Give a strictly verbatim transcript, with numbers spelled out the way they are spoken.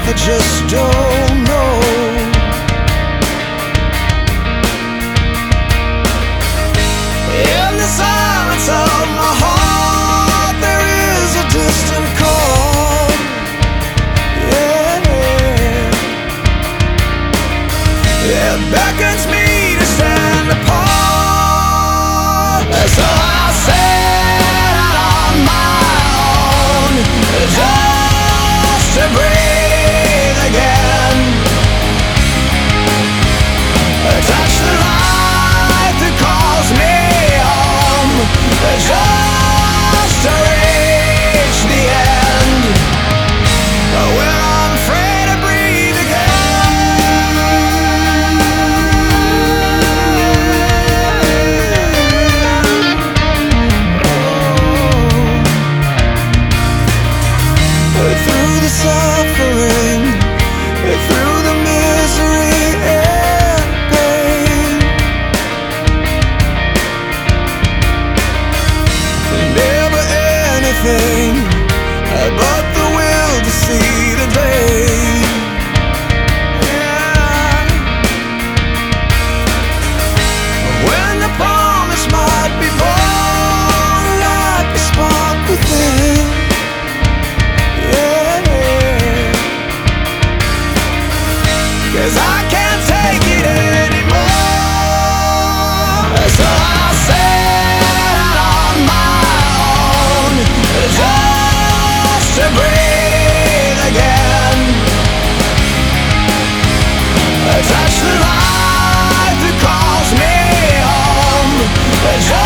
I just don't know. In the silence of my heart, there is a distant call. Yeah, it beckons me to stand apart. So I set out on my own, just to breathe again, touch the light that calls me home, just to reach the end, when I'm free to breathe again. Oh. Through the suffering, through the misery and pain, never anything but the will to see the day. Yeah. When the promise might be born like a spark within. Yeah. 'Cause I can't take it anymore. So I set out on my own, just to breathe again, touch the light that calls me home, just